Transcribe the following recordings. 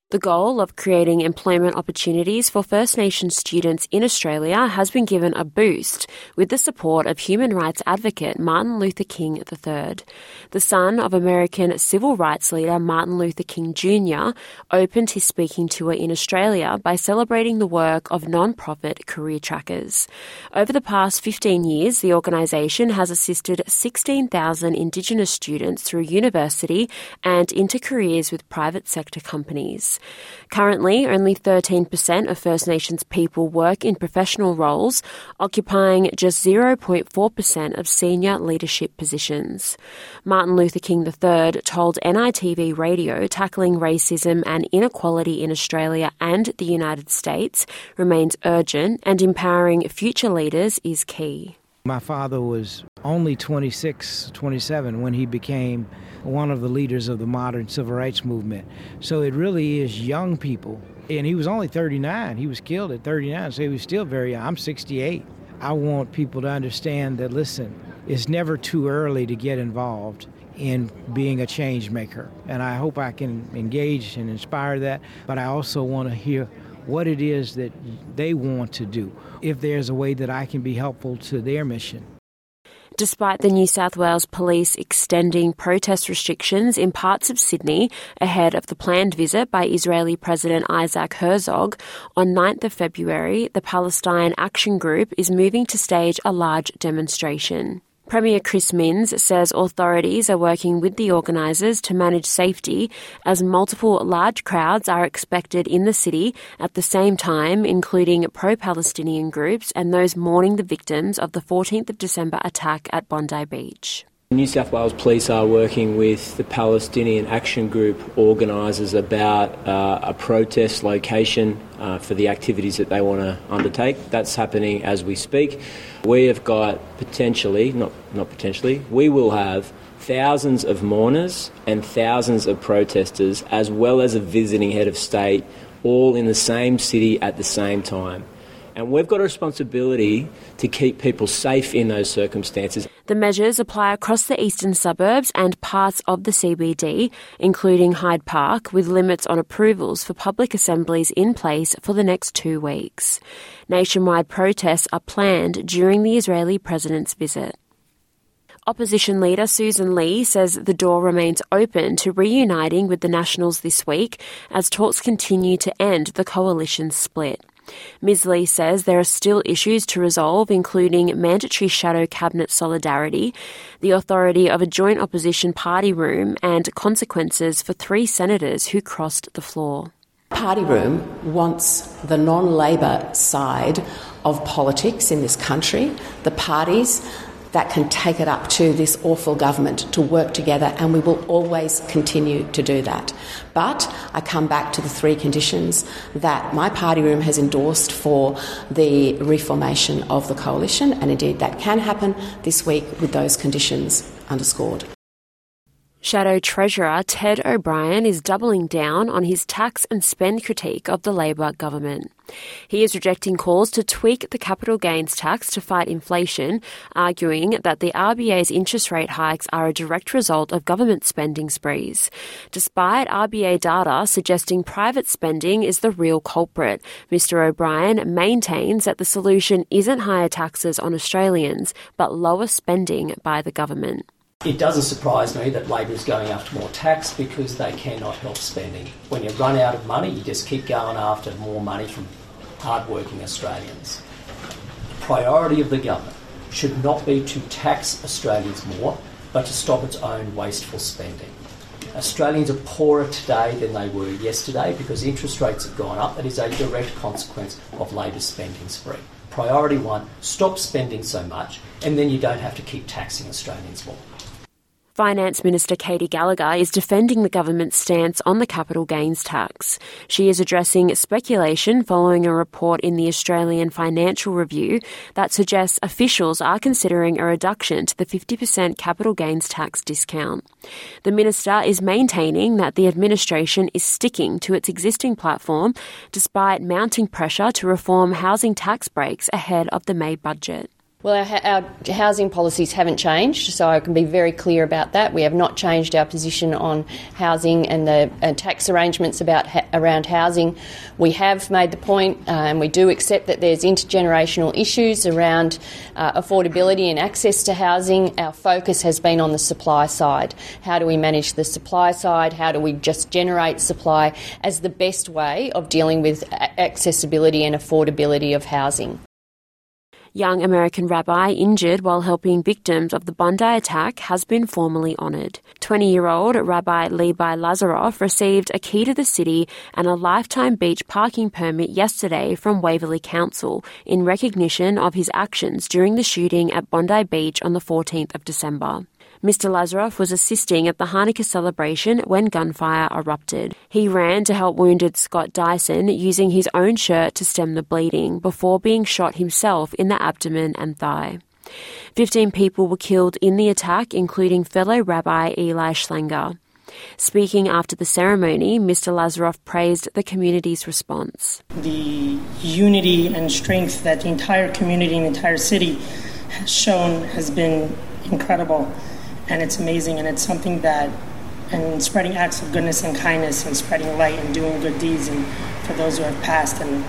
The goal of creating employment opportunities for First Nations students in Australia has been given a boost with the support of human rights advocate Martin Luther King III. The son of American civil rights leader Martin Luther King Jr. opened his speaking tour in Australia by celebrating the work of non-profit Career Trackers. Over the past 15 years, the organisation has assisted 16,000 Indigenous students through university and into careers with private sector companies. Currently, only 13% of First Nations people work in professional roles, occupying just 0.4% of senior leadership positions. Martin Luther King III told NITV Radio tackling racism and inequality in Australia and the United States remains urgent and empowering future leaders is key. My father was only 26, 27 when he became one of the leaders of the modern civil rights movement. So it really is young people. And he was only 39. He was killed at 39, so he was still very young. I'm 68. I want people to understand that, listen, it's never too early to get involved in being a change maker. And I hope I can engage and inspire that, but I also want to hear what it is that they want to do, if there's a way that I can be helpful to their mission. Despite the New South Wales Police extending protest restrictions in parts of Sydney ahead of the planned visit by Israeli President Isaac Herzog, on 9th of February, the Palestine Action Group is moving to stage a large demonstration. Premier Chris Minns says authorities are working with the organisers to manage safety as multiple large crowds are expected in the city at the same time, including pro-Palestinian groups and those mourning the victims of the 14th of December attack at Bondi Beach. New South Wales Police are working with the Palestinian Action Group organisers about a protest location for the activities that they want to undertake. That's happening as we speak. We have got we will have thousands of mourners and thousands of protesters, as well as a visiting head of state, all in the same city at the same time. And we've got a responsibility to keep people safe in those circumstances. The measures apply across the eastern suburbs and parts of the CBD, including Hyde Park, with limits on approvals for public assemblies in place for the next 2 weeks. Nationwide protests are planned during the Israeli president's visit. Opposition leader Susan Lee says the door remains open to reuniting with the Nationals this week as talks continue to end the coalition's split. Ms Lee says there are still issues to resolve, including mandatory shadow cabinet solidarity, the authority of a joint opposition party room, and consequences for 3 senators who crossed the floor. Party room wants the non-Labor side of politics in this country, the parties that can take it up to this awful government to work together, and we will always continue to do that. But I come back to the 3 conditions that my party room has endorsed for the reformation of the coalition, and indeed that can happen this week with those conditions underscored. Shadow Treasurer Ted O'Brien is doubling down on his tax and spend critique of the Labor government. He is rejecting calls to tweak the capital gains tax to fight inflation, arguing that the RBA's interest rate hikes are a direct result of government spending sprees. Despite RBA data suggesting private spending is the real culprit, Mr O'Brien maintains that the solution isn't higher taxes on Australians, but lower spending by the government. It doesn't surprise me that Labor is going after more tax because they cannot help spending. When you run out of money, you just keep going after more money from hard-working Australians. The priority of the government should not be to tax Australians more, but to stop its own wasteful spending. Australians are poorer today than they were yesterday because interest rates have gone up. That is a direct consequence of Labor's spending spree. Priority 1, stop spending so much, and then you don't have to keep taxing Australians more. Finance Minister Katy Gallagher is defending the government's stance on the capital gains tax. She is addressing speculation following a report in the Australian Financial Review that suggests officials are considering a reduction to the 50% capital gains tax discount. The minister is maintaining that the administration is sticking to its existing platform despite mounting pressure to reform housing tax breaks ahead of the May budget. Well, our housing policies haven't changed, so I can be very clear about that. We have not changed our position on housing and the tax arrangements around housing. We have made the point, and we do accept that there's intergenerational issues around affordability and access to housing. Our focus has been on the supply side. How do we manage the supply side? How do we just generate supply as the best way of dealing with accessibility and affordability of housing? Young American rabbi injured while helping victims of the Bondi attack has been formally honoured. 20-year-old Rabbi Levi Lazaroff received a key to the city and a lifetime beach parking permit yesterday from Waverley Council in recognition of his actions during the shooting at Bondi Beach on the 14th of December. Mr. Lazaroff was assisting at the Hanukkah celebration when gunfire erupted. He ran to help wounded Scott Dyson using his own shirt to stem the bleeding before being shot himself in the abdomen and thigh. 15 people were killed in the attack, including fellow Rabbi Eli Schlanger. Speaking after the ceremony, Mr. Lazaroff praised the community's response. The unity and strength that the entire community and the entire city has shown has been incredible. And it's amazing, and it's something that, and spreading acts of goodness and kindness and spreading light and doing good deeds and for those who have passed and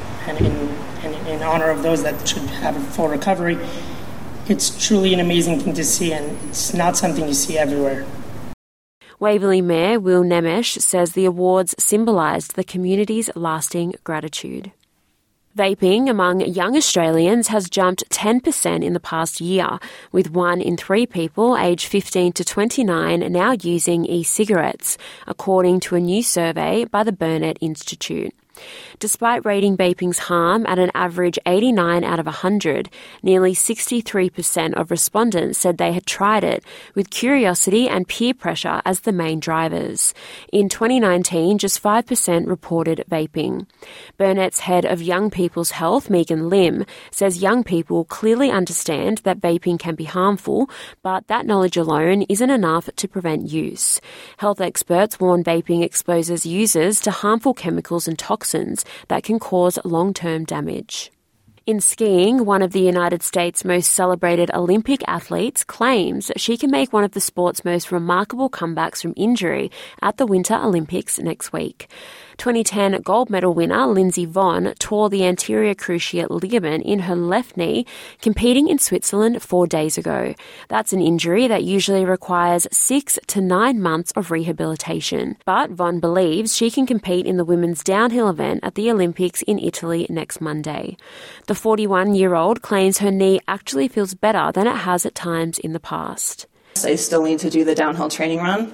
in honor of those that should have a full recovery, it's truly an amazing thing to see, and it's not something you see everywhere. Waverley Mayor Will Nemesh says the awards symbolised the community's lasting gratitude. Vaping among young Australians has jumped 10% in the past year, with 1 in 3 people aged 15 to 29 now using e-cigarettes, according to a new survey by the Burnett Institute. Despite rating vaping's harm at an average 89 out of 100, nearly 63% of respondents said they had tried it, with curiosity and peer pressure as the main drivers. In 2019, just 5% reported vaping. Burnett's head of Young People's Health, Megan Lim, says young people clearly understand that vaping can be harmful, but that knowledge alone isn't enough to prevent use. Health experts warn vaping exposes users to harmful chemicals and toxins that can cause long-term damage. In skiing, one of the United States' most celebrated Olympic athletes claims she can make one of the sport's most remarkable comebacks from injury at the Winter Olympics next week. 2010 gold medal winner Lindsey Vonn tore the anterior cruciate ligament in her left knee competing in Switzerland 4 days ago. That's an injury that usually requires 6 to 9 months of rehabilitation. But Vonn believes she can compete in the women's downhill event at the Olympics in Italy next Monday. The 41-year-old claims her knee actually feels better than it has at times in the past. I still need to do the downhill training run.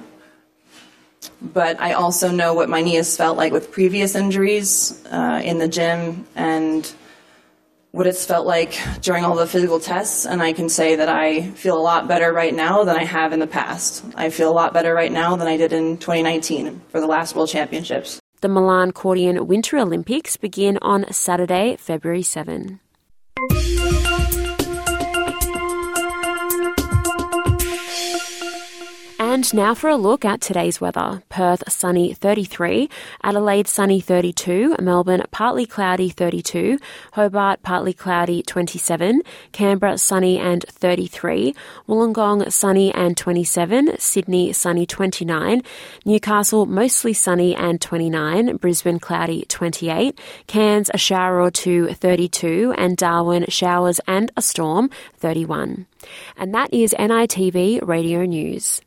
But I also know what my knee has felt like with previous injuries in the gym and what it's felt like during all the physical tests. And I can say that I feel a lot better right now than I have in the past. I feel a lot better right now than I did in 2019 for the last World Championships. The Milan Cordian Winter Olympics begin on Saturday, February 7. And now for a look at today's weather. Perth, sunny 33. Adelaide, sunny 32. Melbourne, partly cloudy 32. Hobart, partly cloudy 27. Canberra, sunny and 33. Wollongong, sunny and 27. Sydney, sunny 29. Newcastle, mostly sunny and 29. Brisbane, cloudy 28. Cairns, a shower or two 32. And Darwin, showers and a storm 31. And that is NITV Radio News.